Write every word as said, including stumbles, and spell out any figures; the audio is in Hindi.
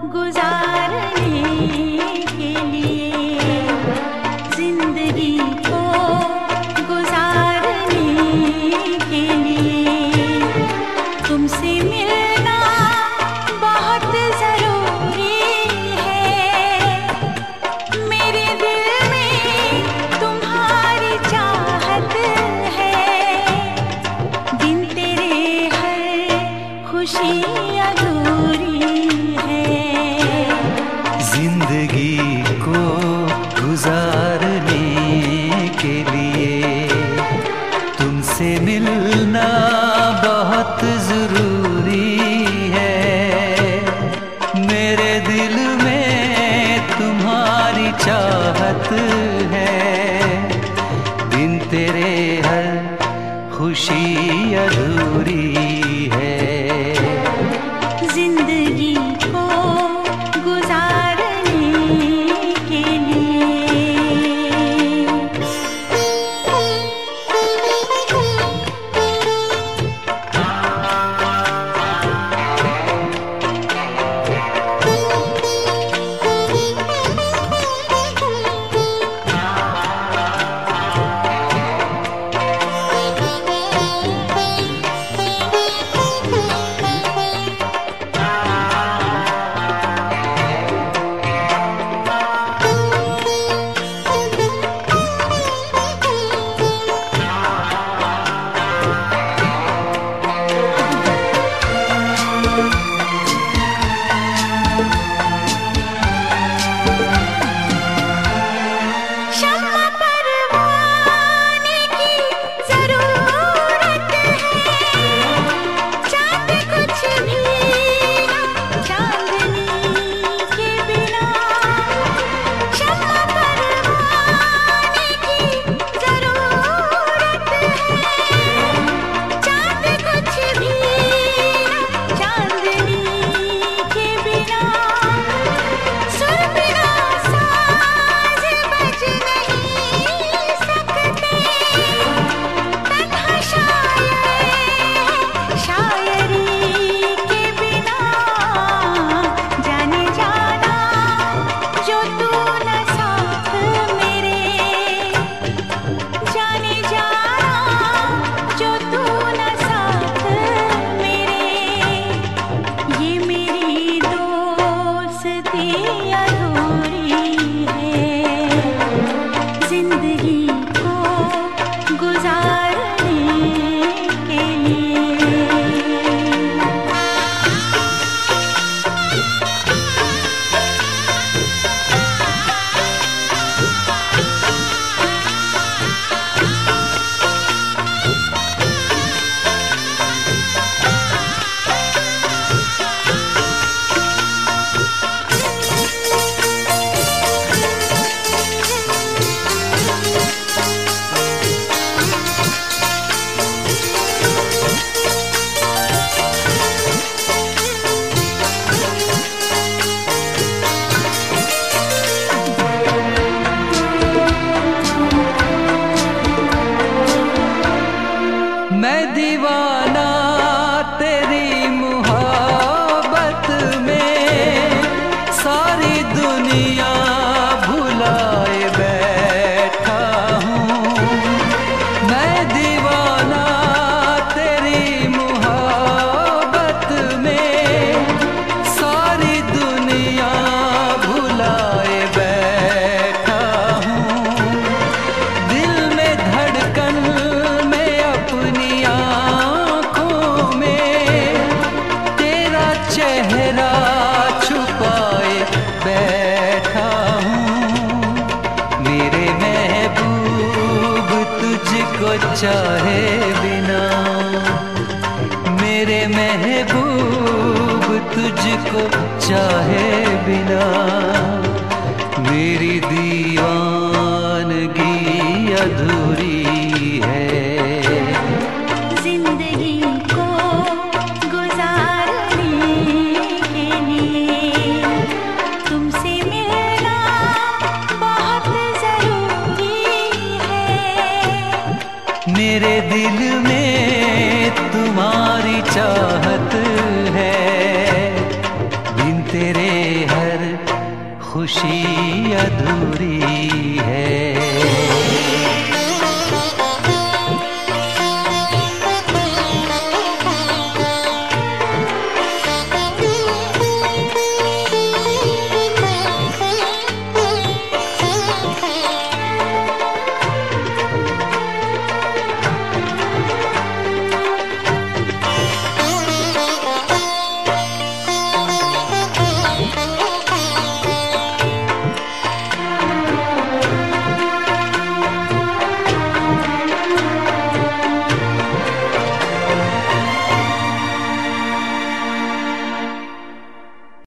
गुजारने के लिए, जिंदगी को गुजारने के लिए तुमसे मिलना बहुत जरूरी है। मेरे दिल में तुम्हारी चाहत है, बिन तेरे हर खुशी अधूरी है। जिंदगी को गुजारने के लिए तुमसे मिलना बहुत जरूरी है। मेरे दिल में तुम्हारी चाहत है, बिन तेरे हर खुशी अधूरी है। जिंदगी को गुजारने के चाहे बिना, मेरे महबूब तुझको चाहे बिना, मेरी दीवानगी अधूरी है। जिंदगी को गुजारने के लिए तुमसे मिलना बहुत जरूरी है। मेरे दिल में तुम्हारी चाहत है, बिन तेरे हर खुशी अधूरी है।